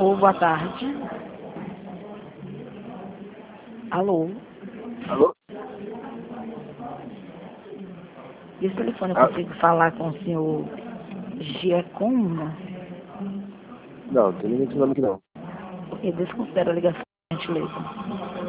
Alô, boa tarde. Alô. Alô? Esse telefone eu consigo falar com o senhor Giacommo? Não, tem ninguém com esse nome aqui não. Porque desconsidera a ligação, por gentileza.